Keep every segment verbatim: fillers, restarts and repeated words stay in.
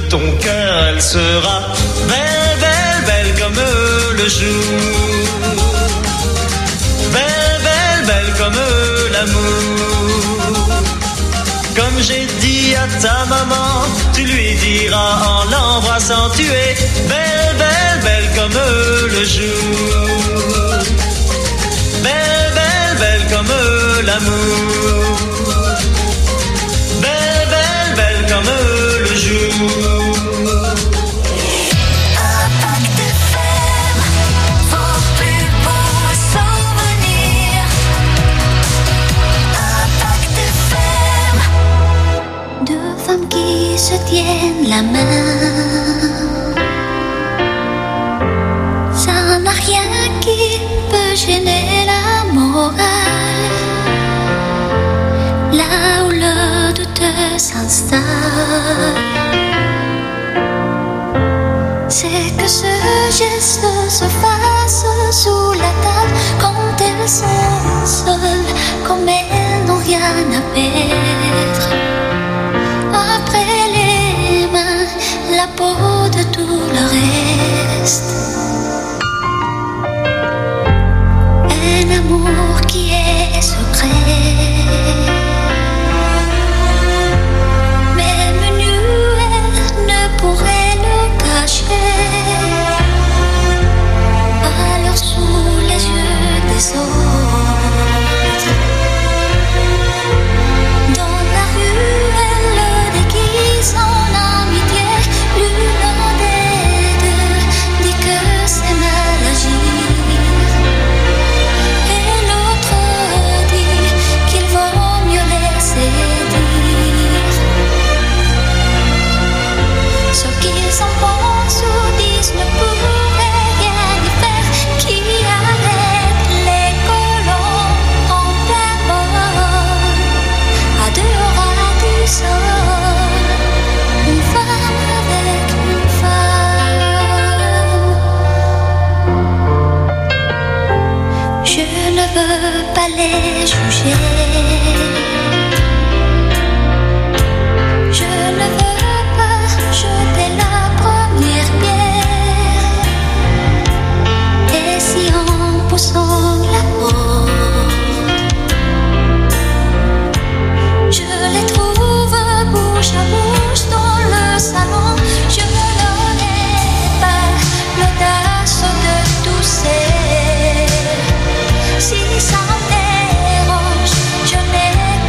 ton cœur, elle sera belle, belle, belle comme le jour. Belle, belle, belle comme l'amour. Comme j'ai dit à ta maman, tu lui diras en l'embrassant, tu es belle, belle, belle comme le jour. Belle, belle, belle comme l'amour. Belle, belle, belle comme le jour. Qui se tiennent la main, ça n'a rien qui peut gêner la morale. Là où le doute s'installe, c'est que ce geste se fasse sous la table quand elles sont seules, comme elles n'ont rien à perdre. Après les mains, la peau de tout le reste. Un amour qui est secret. Même nu, elle ne pourrait le cacher. Alors sous les yeux des autres, dans la rue, son amitié, l'une des deux dit que c'est mal agir, et l'autre dit qu'il vaut mieux laisser dire ce qu'ils en pensent ou disent ne pourrait rien y faire, qui arrête les colons en plein vol, à deux ras du sol. Une femme avec une femme. Je ne veux pas les juger. Je ne veux pas jeter la première pierre. Et si en poussant la porte, je les trouve bouche à bouche dans le salon, je n'aurai pas l'audace de tousser. Si ça me dérange, je n'ai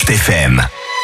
Impact F M.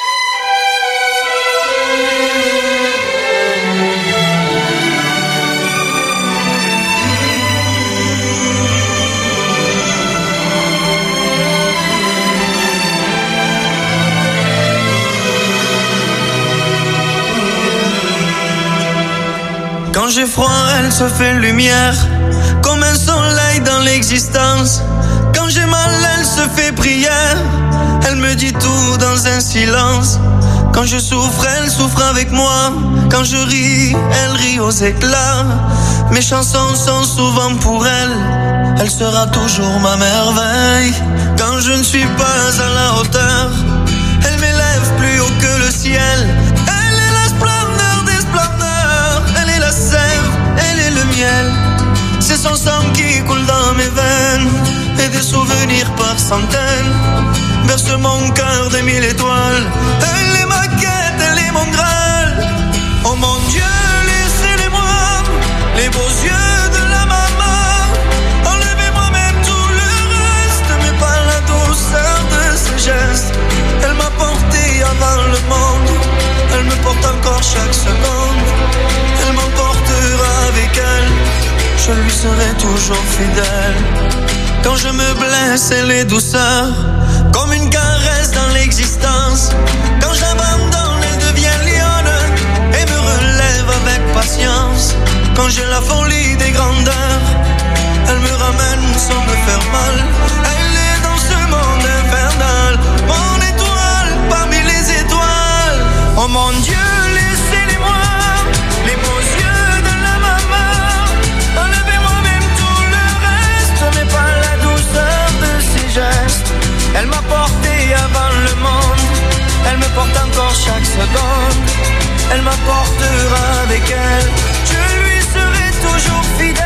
Quand j'ai froid, elle se fait lumière, comme un soleil dans l'existence. Quand j'ai mal, elle se fait prière, elle me dit tout dans un silence. Quand je souffre, elle souffre avec moi. Quand je ris, elle rit aux éclats. Mes chansons sont souvent pour elle, elle sera toujours ma merveille. Quand je ne suis pas à la hauteur, elle m'élève plus haut que le ciel. Elle est la splendeur des splendeurs, elle est la sève, elle est le miel. C'est son sang qui coule dans mes veines, et des souvenirs par centaines berce mon cœur de mille étoiles. Elle est ma quête, elle est mon graal. Oh mon Dieu, laissez-les-moi, les beaux yeux de la maman. Enlevez-moi même tout le reste, mais pas la douceur de ses gestes. Elle m'a porté avant le monde, elle me porte encore chaque seconde. Elle m'emportera avec elle, je lui serai toujours fidèle. Quand je me blesse, elle est douceur, comme une caresse dans l'existence. Quand j'abandonne, elle devient lionne et me relève avec patience. Quand j'ai la folie des grandeurs, elle me ramène sans me faire mal. Elle est dans ce monde infernal, mon étoile parmi les étoiles. Oh mon Dieu, laissez-les-moi, les beaux yeux de la maman. Enlevez-moi même tout le reste, mais pas la douceur de ses gestes. Elle m'a porté avant le monde, elle me porte encore chaque seconde. Elle m'apportera avec elle, je lui serai toujours fidèle.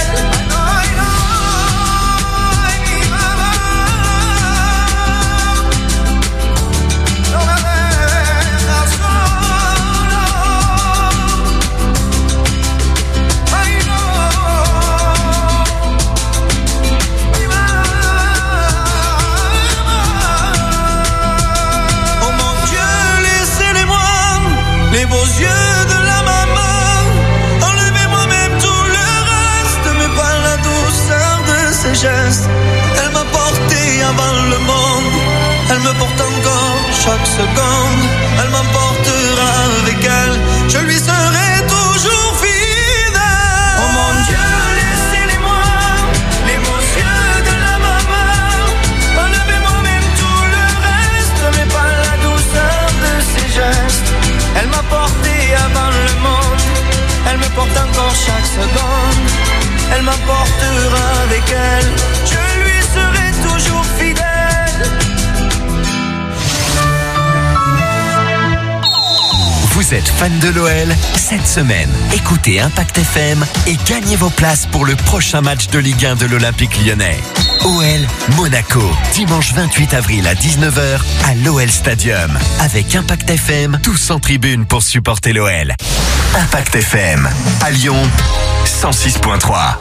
Les beaux yeux de la maman, enlevez-moi même tout le reste, mais pas la douceur de ses gestes. Elle m'a porté avant le monde, elle me porte encore chaque seconde. Elle m'emportera avec elle, je lui serai toujours fidèle. Oh mon Dieu, laissez-les-moi, les beaux yeux de la maman. Enlevez-moi même tout le reste, mais pas la douceur de ses gestes. Elle m'a porté avant le monde, elle me porte encore chaque seconde. Elle m'emportera avec elle, je lui serai toujours fidèle. Vous êtes fan de l'O L? Cette semaine, écoutez Impact F M et gagnez vos places pour le prochain match de Ligue un de l'Olympique Lyonnais. O L Monaco, dimanche vingt-huit avril à dix-neuf heures à l'O L Stadium. Avec Impact F M, tous en tribune pour supporter l'O L. Impact F M, à Lyon, cent six point trois.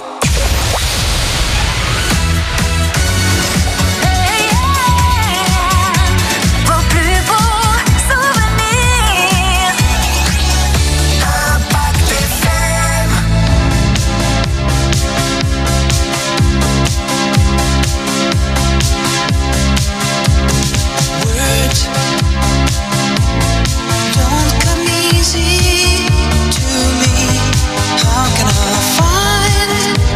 Easy to me. How can I find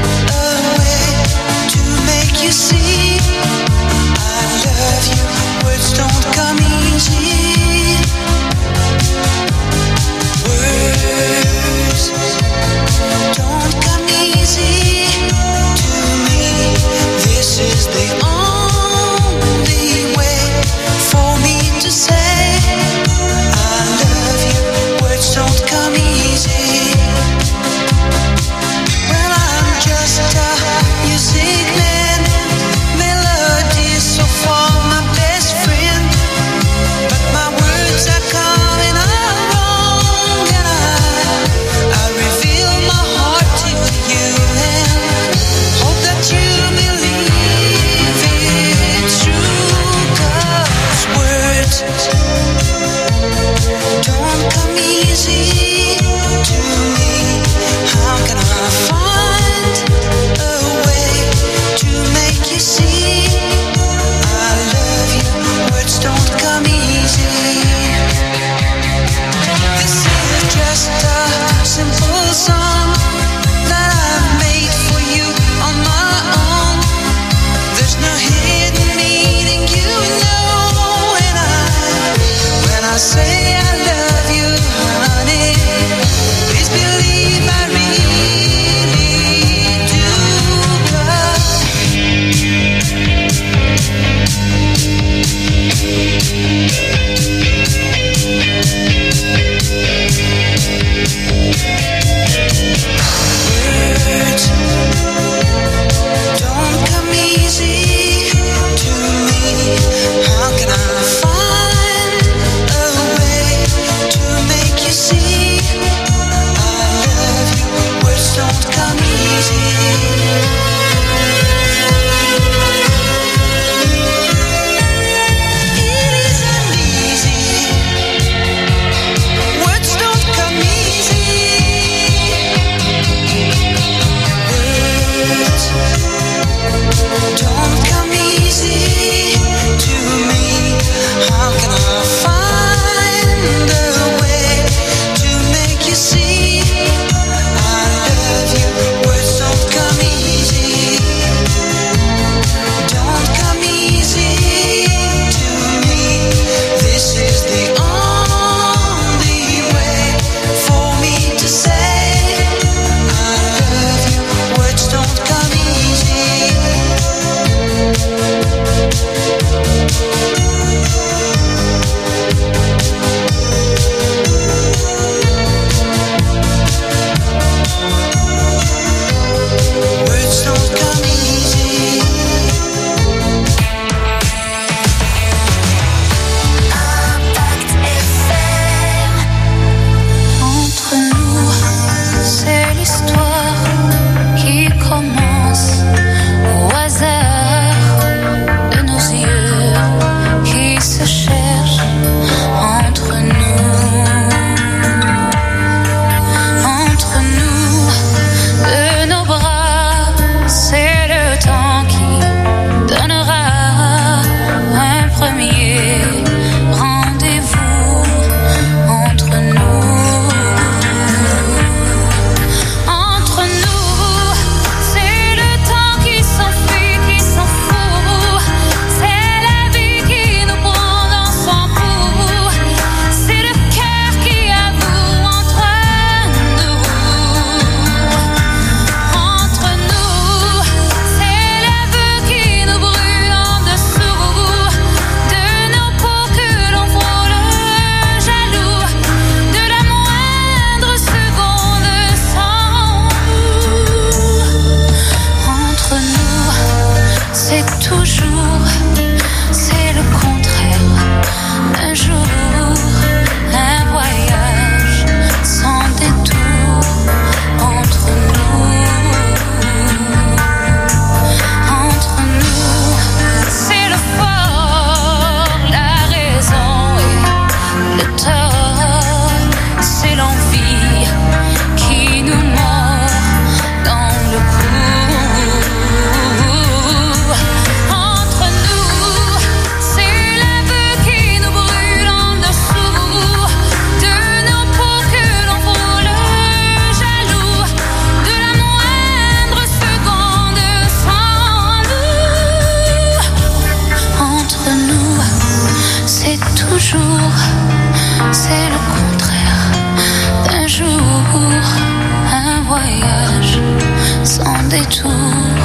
jour, c'est le contraire d'un jour, un voyage sans détour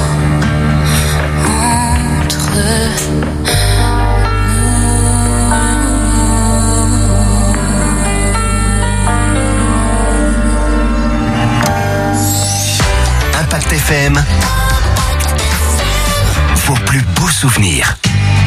entre nous. Impact F M, vos plus beaux souvenirs.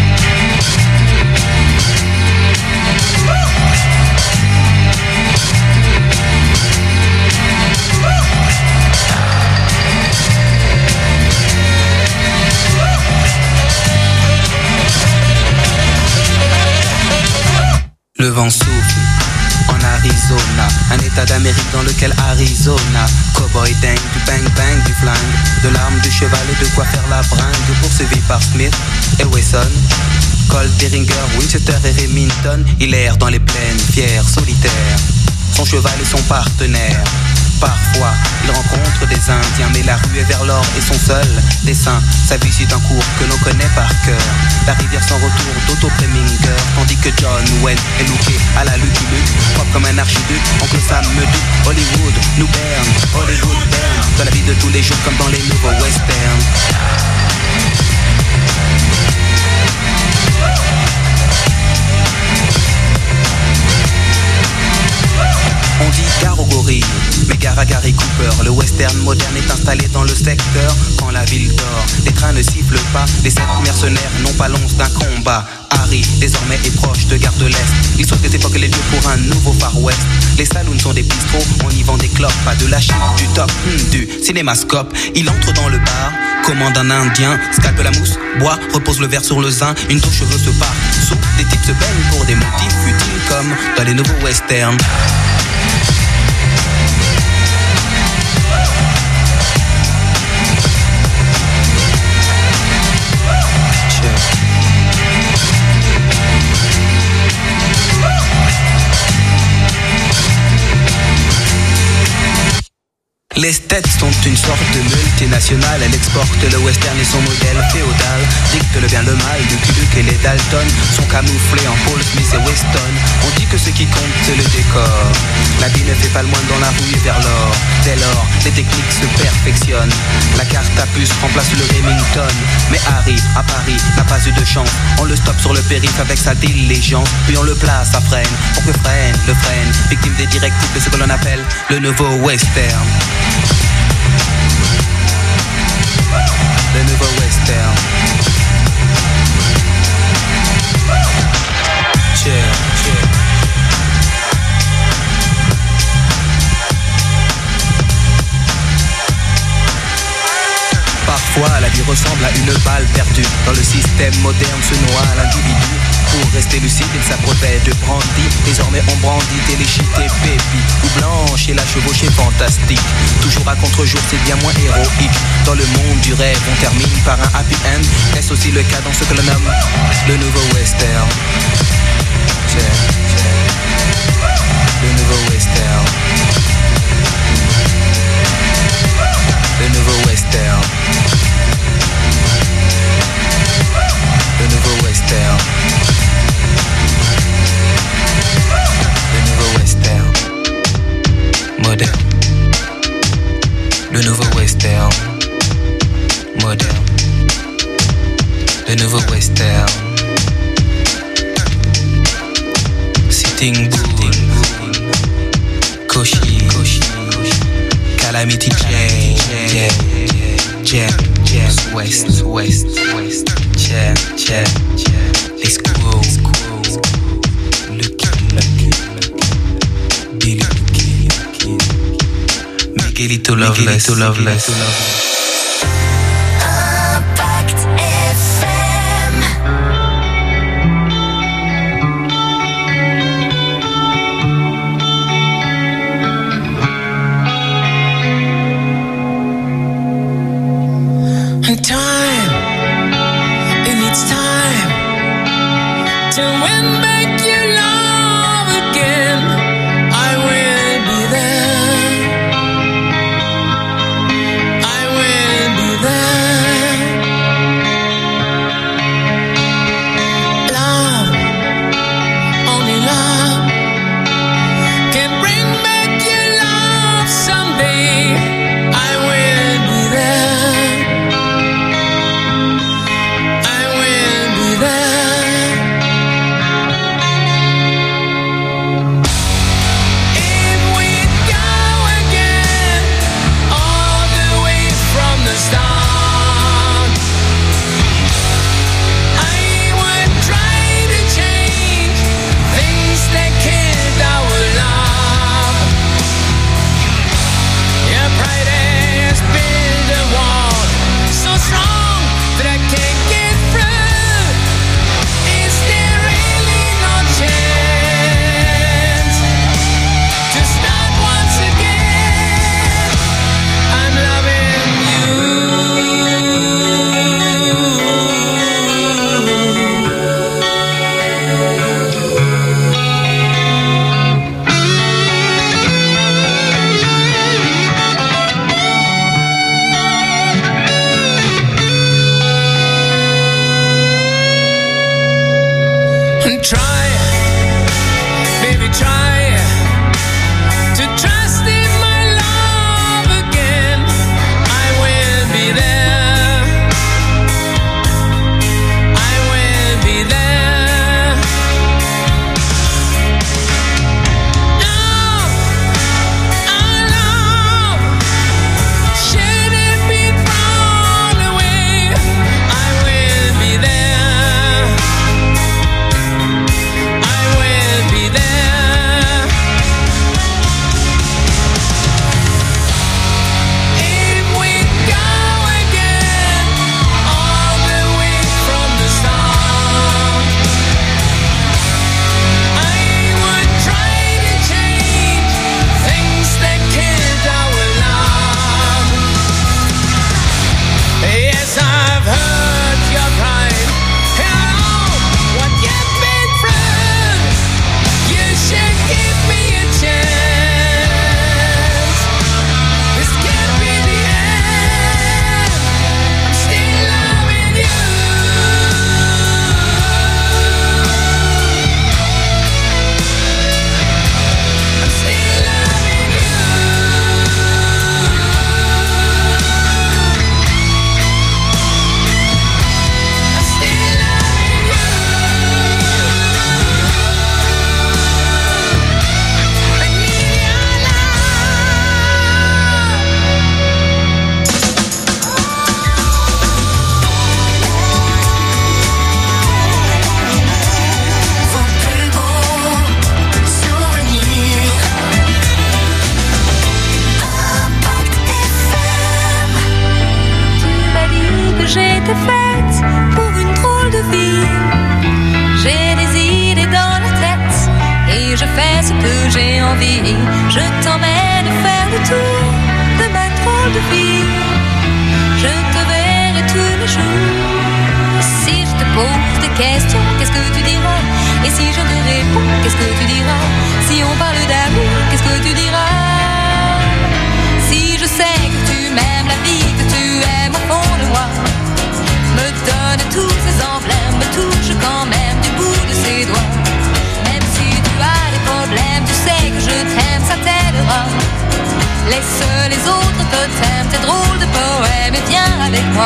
Le vent souffle en Arizona, un état d'Amérique dans lequel Arizona, cowboy dingue, du bang bang, du flingue, de l'arme, du cheval et de quoi faire la bringue, poursuivi par Smith et Wesson, Colt, Derringer, Winchester et Remington. Il erre dans les plaines, fier, solitaire, son cheval est son partenaire. Parfois, il rencontre des Indiens, mais la rue est vers l'or et son seul dessin. Sa vie suit un cours que l'on connaît par cœur. La rivière sans retour d'Otto Preminger, tandis que John Wayne est looké à la Lucky Luke, propre comme un archiduc. Oncle Sam me dit Hollywood nous berne, Hollywood berne, dans la vie de tous les jours comme dans les nouveaux westerns. On dit gare aux gorilles, mais gare à Gary Cooper. Le western moderne est installé dans le secteur. Quand la ville dort, les trains ne sifflent pas. Les sept mercenaires n'ont pas l'once d'un combat. Harry, désormais, est proche de Gare de l'Est. Il souhaite que époque les lieux pour un nouveau Far West. Les saloons sont des bistrots, on y vend des clopes. Pas de la chip, du top, hmm, du cinémascope. Il entre dans le bar, commande un indien, scalpe la mousse, boit, repose le verre sur le zin. Une touche cheveux se part, sous, des types se baignent pour des motifs futiles comme dans les nouveaux westerns. Les States sont une sorte de multinationale. Elle exporte le western et son modèle féodal. Dicte le bien le mal, Lucky Luke et les Dalton sont camouflés en Paul Smith et Weston. On dit que ce qui compte c'est le décor. La vie ne fait pas le moine dans la rue et vers l'or. Dès lors, les techniques se perfectionnent. La carte à puce remplace le Remington. Mais Harry, à Paris, n'a pas eu de chance. On le stoppe sur le périph' avec sa diligence. Puis on le place à freine, pour que freine, le freine. Victime des directives de ce que l'on appelle le nouveau western. Le nouveau western. Chill, chill. Parfois, la vie ressemble à une balle perdue. Dans le système moderne se noie l'individu. Pour rester lucide, il s'abreuvait de brandy. Désormais, on brandit téléchite et pépi. Ou blanche et la chevauchée fantastique. Toujours à contre-jour, c'est bien moins héroïque. Dans le monde du rêve, on termine par un happy end. Est-ce aussi le cas dans ce que l'on nomme le nouveau western? Yeah, yeah. Le nouveau western. Le nouveau western. Le nouveau western. Le nouveau western. Moderne. Le nouveau western. Moderne. Le nouveau western. Sitting Bull. Koshi. Calamity Jane. Jam, jam, jam. West, west, west. Jam, jam, jam. Les squirrels. Lucky, lucky, lucky. Billy, lucky. Miguelito Loveless, Miguelito Loveless. Impact F M. And time, it needs time to win back your love again. I will be there. I will be there. Love only I've heard your crying. Hello, what you've been through. You should give me a chance. This can't be the end. I'm still loving you. I'm still loving you. I'm still loving you. I need your Vos plus beaux souvenirs. Impact F M. Tu m'as dit que j'étais faite pour une drôle de vie. J'ai des idées dans la tête et je fais ce que j'ai envie. Je t'emmène faire le tour de ma drôle de vie. Je te verrai tous les jours. Si je te pose des questions, qu'est-ce que tu diras? Et si je te réponds, qu'est-ce que tu diras? Si on parle d'amour, qu'est-ce que tu diras? Si je sais que tu m'aimes la vie, que tu aimes au fond de moi, me donne tous ces emblèmes, me touche quand même du bout de ses doigts. Même si tu as des problèmes, tu sais que je t'aime, ça t'aidera. Laisse les autres totems, tes drôles de poèmes et viens avec moi.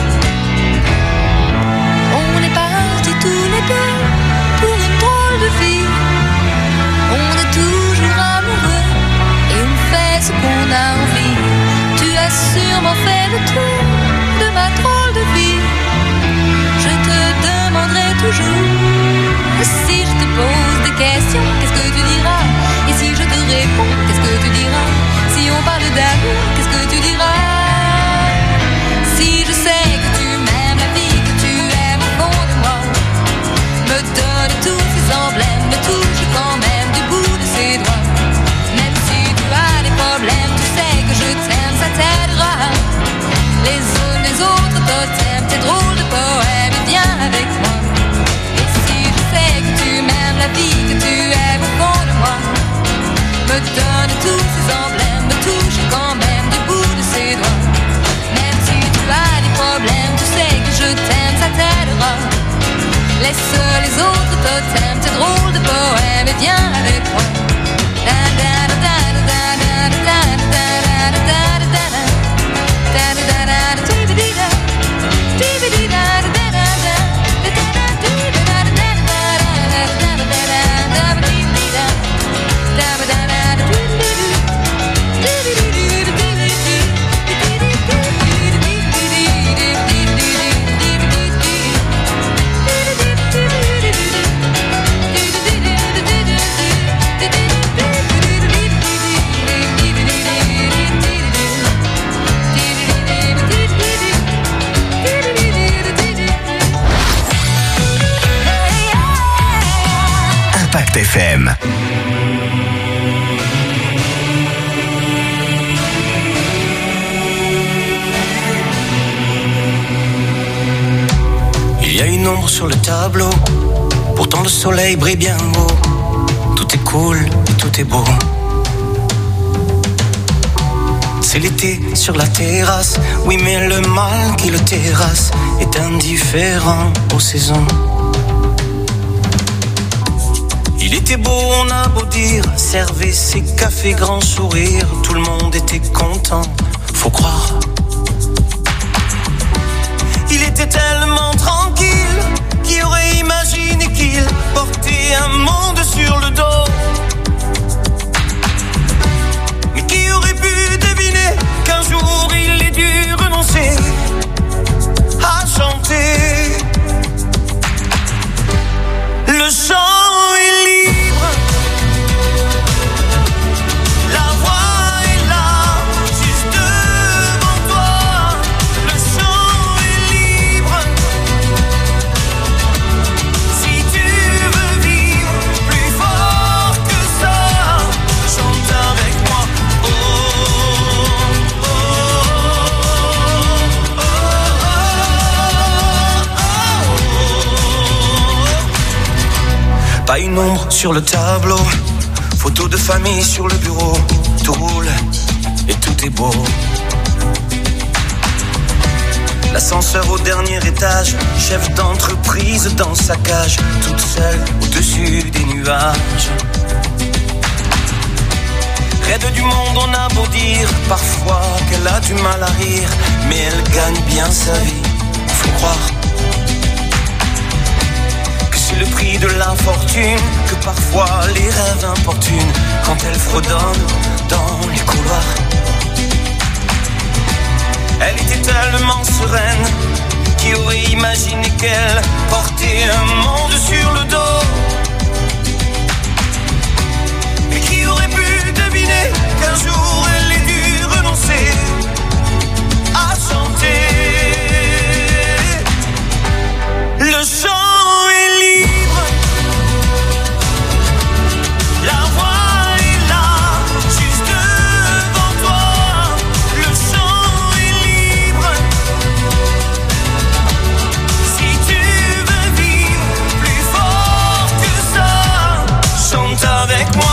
On est partis tous les deux pour une drôle de vie. On est toujours amoureux et on fait ce qu'on a envie. Tu as sûrement fait le tour de ma drôle de vie. Je te demanderai toujours. Si je te pose des questions, qu'est-ce que tu diras? Et si je te réponds, qu'est-ce que tu diras? Si on parle d'amour, qu'est-ce que tu diras? Si je sais que tu m'aimes la vie, que tu aimes au fond de moi, me donne tous ces emblèmes, me touche quand même du bout de ses doigts. Même si tu as des problèmes, tu sais que je t'aime, ça t'aidera. Les uns les autres totems, tes drôles de poèmes, et viens avec moi. Et si je sais que tu m'aimes la vie, que tu aimes au fond de moi, me donne tous ces emblèmes, me touche quand même du bout de ses doigts. Même si tu as des problèmes, tu sais que je t'aime, ça t'aidera. Laisse les autres totems, tes drôles de poèmes, et viens avec moi. Da da da da da da da da da da da da. Da da da da da da da da. Da da da da da da da. Da da da da da da da da da da da Impact F M. Il y a une ombre sur le tableau, pourtant le soleil brille bien haut. Tout est cool et tout est beau. C'est l'été sur la terrasse, oui mais le mal qui le terrasse est indifférent aux saisons. Il était beau, on a beau dire, servait ses cafés grand sourire, tout le monde était content, faut croire. Il était tellement tranquille, qui aurait imaginé qu'il portait un monde sur le dos. Mais qui aurait pu deviner qu'un jour il ait dû renoncer à chanter. Le chant est libre, la voix est là, juste devant toi. Pas une ombre sur le tableau, photo de famille sur le bureau. Tout roule et tout est beau. L'ascenseur au dernier étage, chef d'entreprise dans sa cage, toute seule au-dessus des nuages. Raide du monde, on a beau dire parfois qu'elle a du mal à rire, mais elle gagne bien sa vie, faut croire que c'est le prix de la fortune, que parfois les rêves importunent quand elle fredonne dans les couloirs. Elle était tellement sereine, qui aurait imaginé qu'elle portait un monde sur le dos, et qui aurait pu deviner qu'un jour elle ait dû renoncer à chanter. Le chant est libre, la voix est là, juste devant toi. Le chant est libre, si tu veux vivre plus fort que ça, chante avec moi.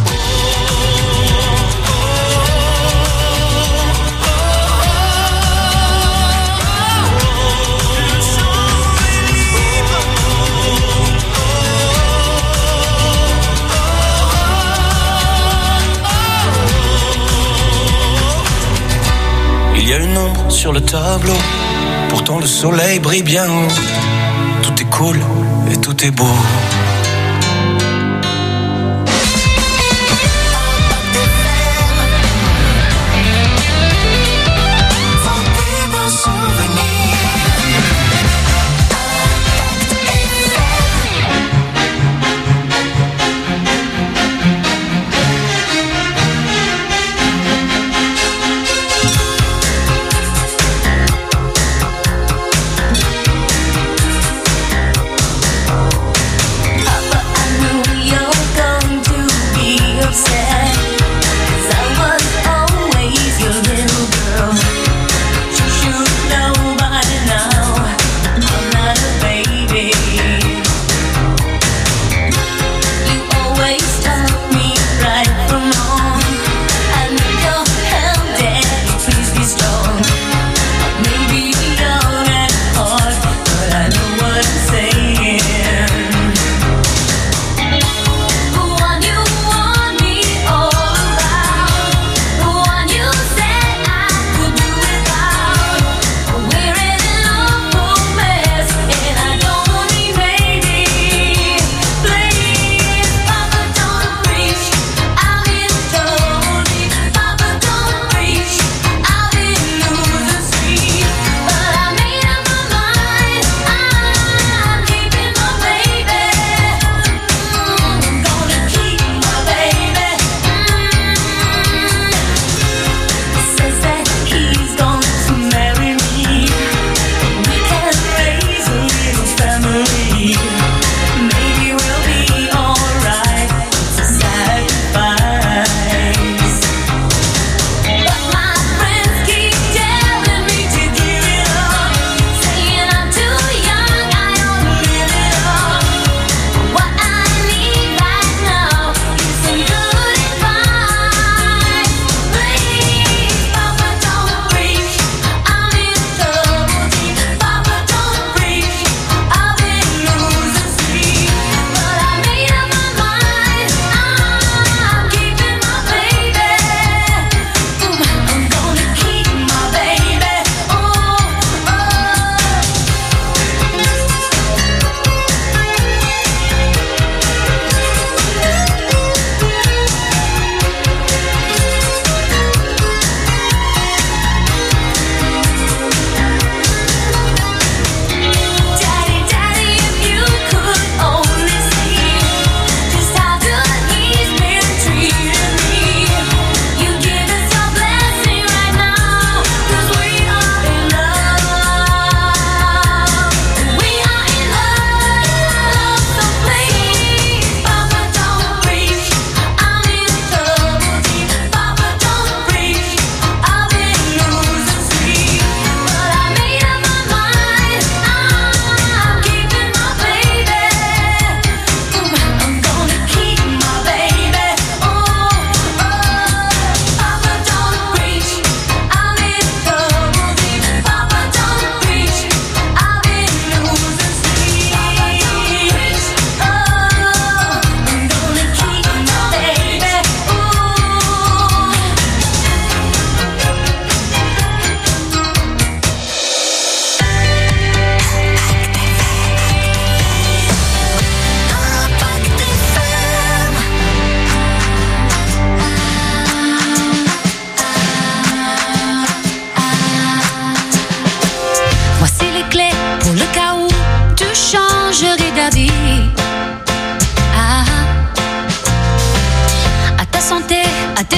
Il y a une ombre sur le tableau, pourtant le soleil brille bien haut. Tout est cool et tout est beau.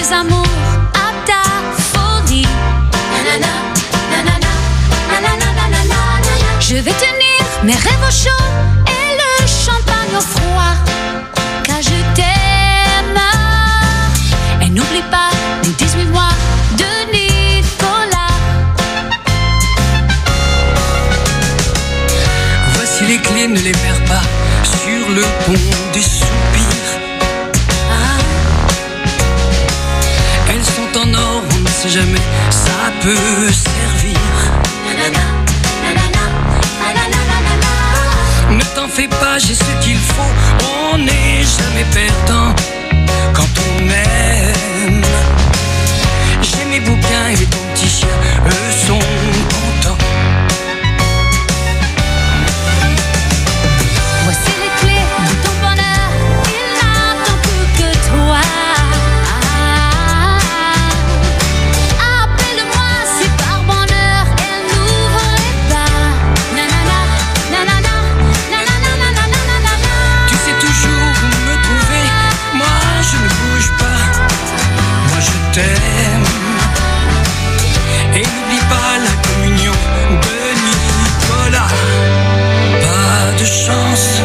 tes amours, à ta folie. Nanana, nanana, nanana, nanana. Je vais tenir mes rêves au chaud et le champagne au froid, car je t'aime. Et n'oublie pas les dix-huit mois de Nicolas. Voici les clés, ne les perds pas sur le pont des soupirs. Ah. Elles sont en or, on ne sait jamais, ça peut servir. Nanana, nanana, nanana, nanana. Ne t'en fais pas, j'ai ce qu'il faut, on n'est jamais perdant quand on aime. J'ai mes bouquins et ton petit chien, eux sont contents. Voici les clés de ton bonheur, il n'attend plus que toi. Appelle-moi si par bonheur elle n'ouvrait pas. Nanana, nanana, nanana, nanana, nanana. Tu sais toujours où me trouver, moi je ne bouge pas, moi je t'aime. Et n'oublie pas la communion de Nicolas. Pas de chance,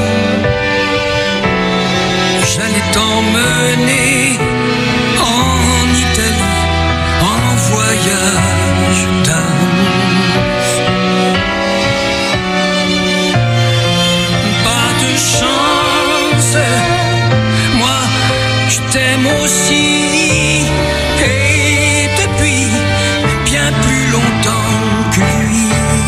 j'allais t'emmener en Italie, en voyage d'amour. Pas de chance, moi je t'aime aussi, et depuis bien plus longtemps que lui.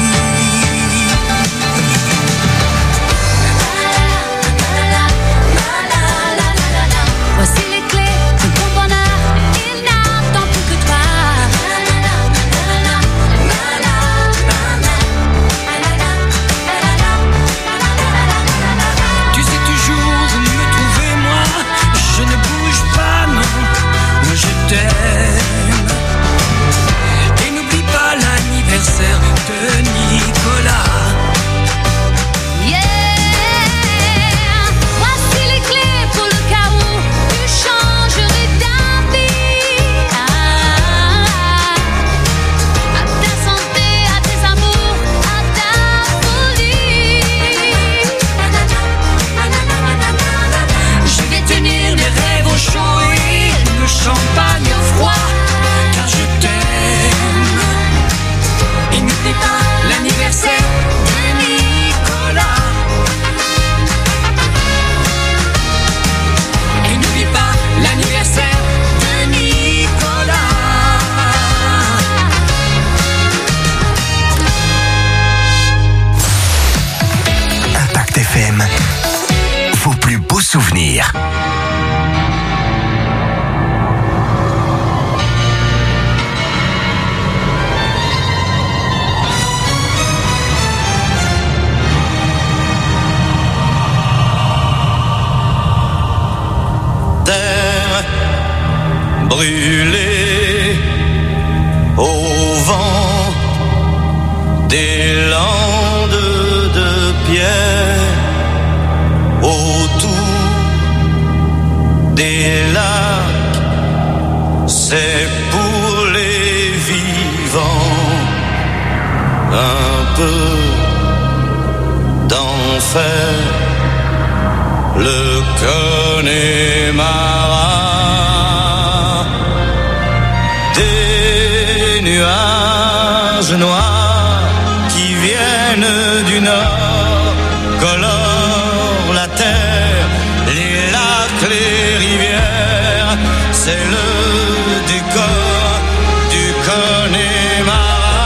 Voici les clés de ton bonheur, il n'attend plus que toi. Tu sais toujours où me trouver, moi je ne bouge pas, non, moi je t'aime. Et n'oublie pas l'anniversaire de Nicolas. Yeah. Voici les clés pour le cas où tu changerais d'avis. Ah. À ta santé, à tes amours, à ta folie. Je vais tenir mes rêves au chaud et le champagne au froid, car je t'aime. Et n'oublie pas l'anniversaire de Nicolas. Et n'oublie pas l'anniversaire de Nicolas. Impact F M, vos plus beaux souvenirs. Terre brûlée au vent des landes de pierre, autour des lacs, c'est pour les vivants un peu d'enfer. Le Connemara, des nuages noirs qui viennent du nord colorent la terre, les lacs, les rivières, c'est le décor du Connemara.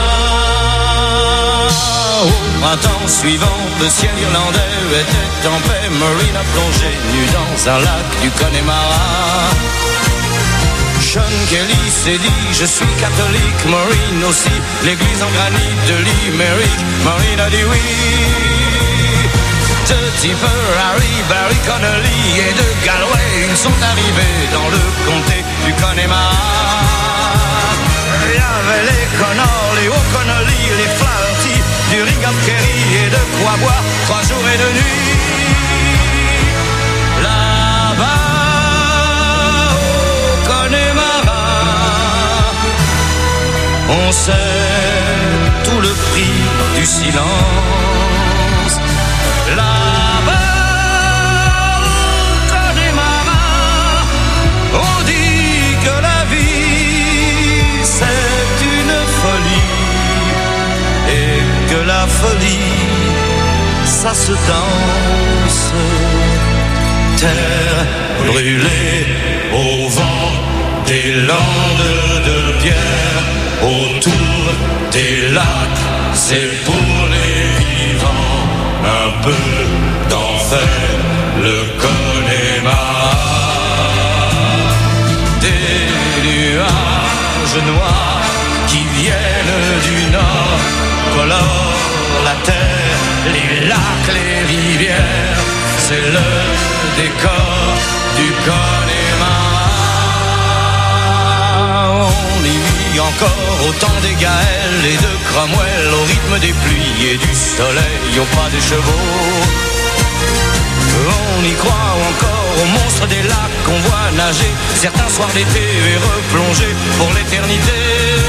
Au printemps suivant, le ciel irlandais était en paix. Maureen a plongé nue dans un lac du Connemara. Sean Kelly s'est dit, je suis catholique. Maureen aussi, l'église en granit de Limerick. Maureen a dit oui. De Tipper, Harry, Barry Connolly et de Galway, ils sont arrivés dans le comté du Connemara. Il y avait les Connors, les O'Connolly, les Flaherty, du Ring of Kerry et de quoi boire trois jours et deux nuits. Là-bas, au Connemara, On sait tout le prix du silence. Là-bas, au Connemara, on dit que la vie c'est une folie et que la folie ça se danse. Terre brûlée au vent des landes de pierre, autour des lacs, c'est pour les vivants. Un peu d'enfer, le Connemara. Des nuages noirs qui viennent du nord colorent la terre, les lacs, les rivières. C'est le décor du Connemara. On y vit encore au temps des Gaëls et de Cromwell, au rythme des pluies et du soleil, au pas des chevaux. On y croit encore aux monstres des lacs qu'on voit nager certains soirs d'été et replonger pour l'éternité.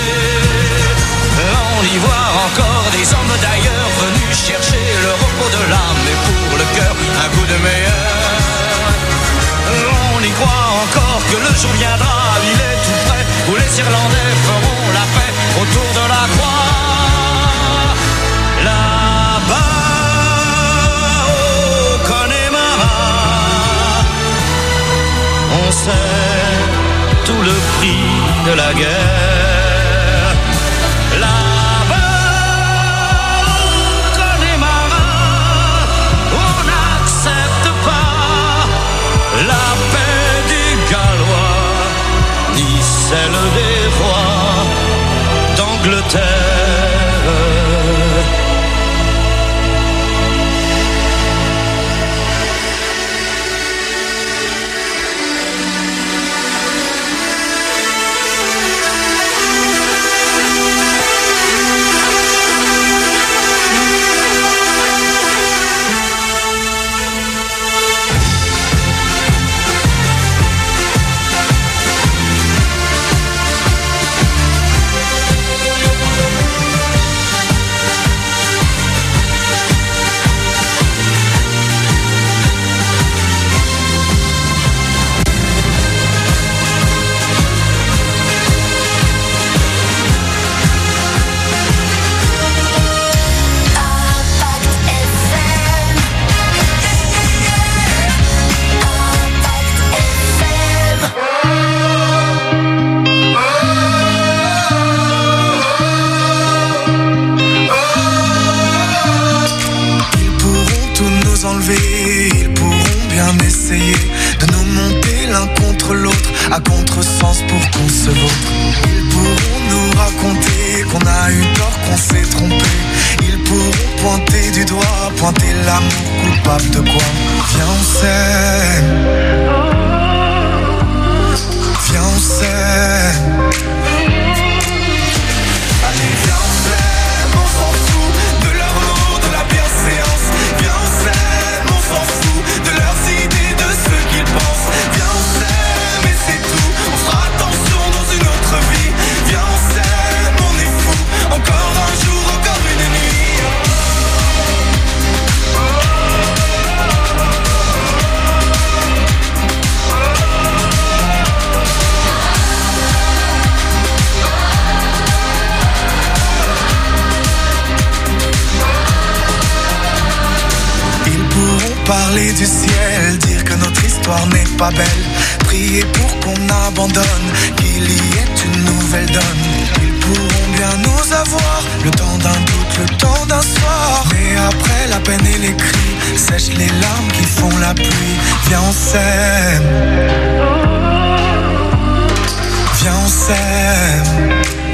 On y voit encore des hommes d'ailleurs venus chercher le repos de l'âme et pour le cœur un coup de meilleur. On y croit encore que le jour viendra, il est tout près, où les Irlandais feront la paix autour de la croix. Là-bas au Connemara, on sait tout le prix de la guerre. Là-bas au Connemara, on n'accepte pas la paix des Gallois, ni celle des rois d'Angleterre. Ils pourront bien essayer de nous monter l'un contre l'autre à contresens pour qu'on se vautre. Ils pourront nous raconter qu'on a eu tort, qu'on s'est trompé. Ils pourront pointer du doigt, pointer l'amour coupable de quoi. Viens on s'aime, viens on s'aime. Allez viens on s'aime, on s'en fout de leur lot, de la bienséance. Viens on s'aime, on s'en fout de leurs idées, de ce qu'ils pensent. Viens on s'aime et c'est tout, on fera attention dans une autre vie. Viens on s'aime, on est fou, encore un jour, encore une nuit. Parler du ciel, dire que notre histoire n'est pas belle. Prier pour qu'on abandonne, qu'il y ait une nouvelle donne. Ils pourront bien nous avoir, le temps d'un doute, le temps d'un soir. Mais après la peine et les cris, sèchent les larmes qui font la pluie. Viens on s'aime, viens on s'aime.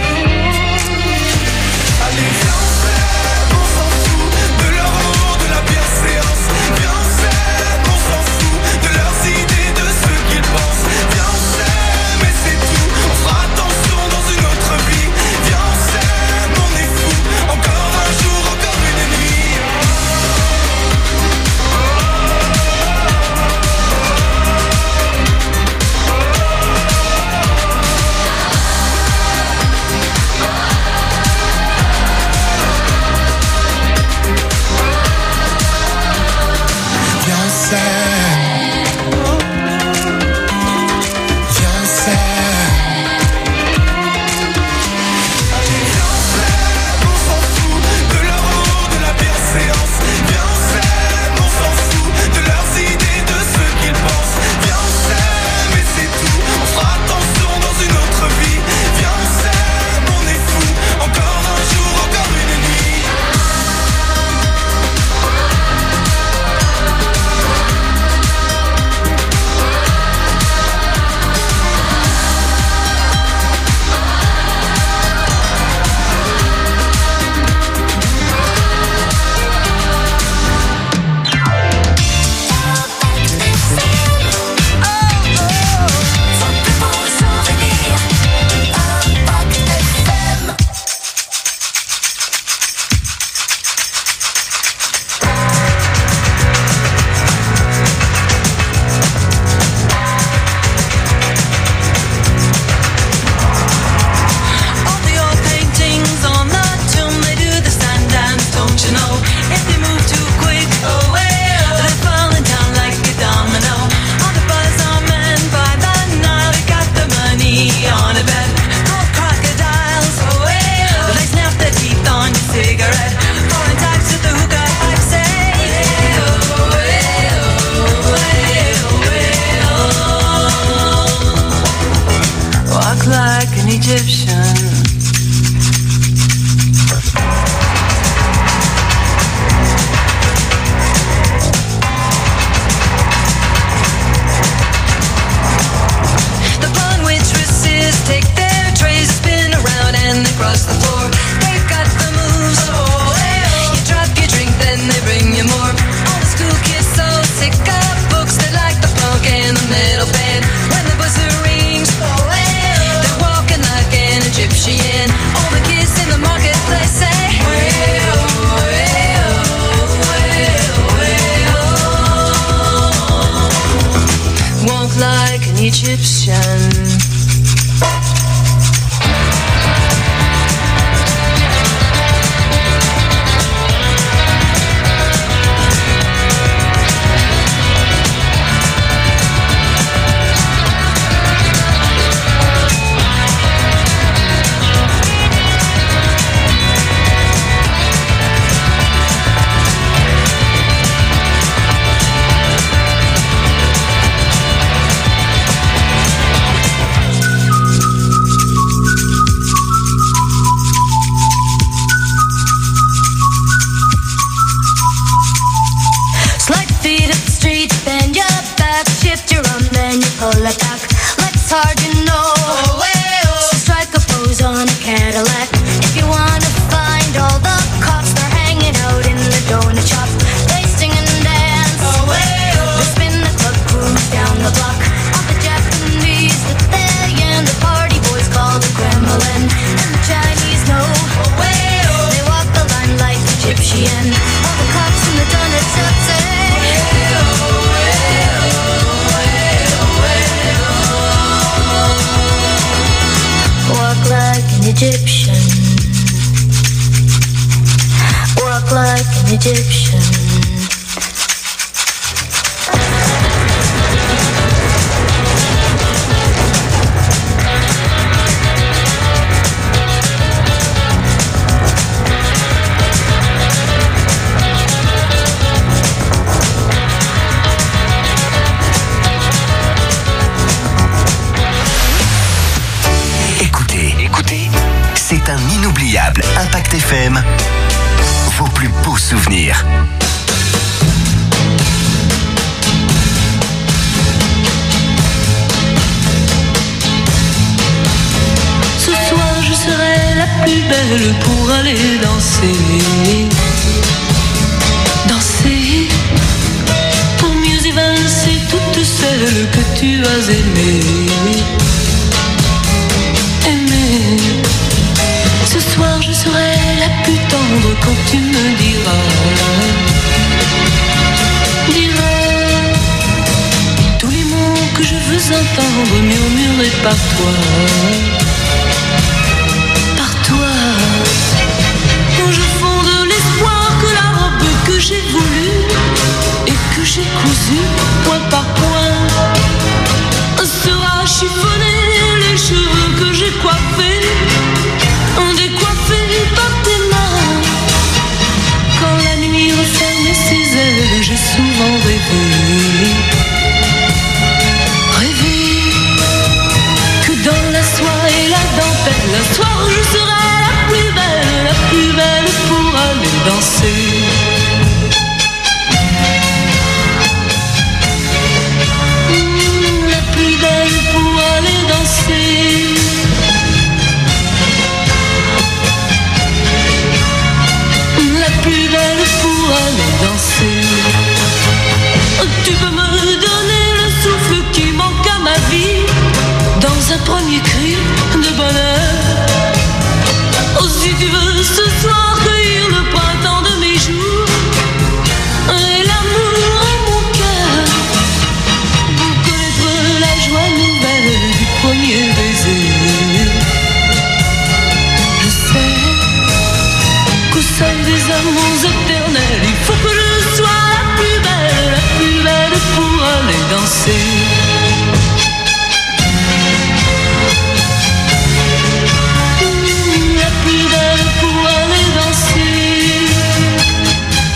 Allez viens on s'aime, on s'en fout de leur amour, de la bienséance. Viens on s'aime, on s'en fout de leurs idées, de ce qu'ils pensent. Viens on s'aime et c'est tout, on fera attention dans une autre vie. Viens on s'aime, on est fou, encore un jour, encore une nuit. Egyptian. Impact F M, vos plus beaux souvenirs. Ce soir je serai la plus belle pour aller danser. Danser pour mieux évincer toutes celles que tu as aimées. Aimées. Ce soir je serai la plus tendre quand tu me diras, diras tous les mots que je veux entendre murmurés par toi, par toi. Quand je fonde l'espoir que la robe que j'ai voulue et que j'ai cousue point par point sera chiffonnée, les cheveux que j'ai coiffés décoiffé par tes mains. Quand la nuit referme ses ailes, j'ai souvent rêvé, rêvé que dans la soie et la dentelle, un soir je serai la plus belle, la plus belle pour aller danser. Mmh, la plus belle pour aller danser. Plus belle pour aller danser. Tu peux me donner le souffle qui manque à ma vie dans un premier cri de bonheur. Oh, si tu veux ce soir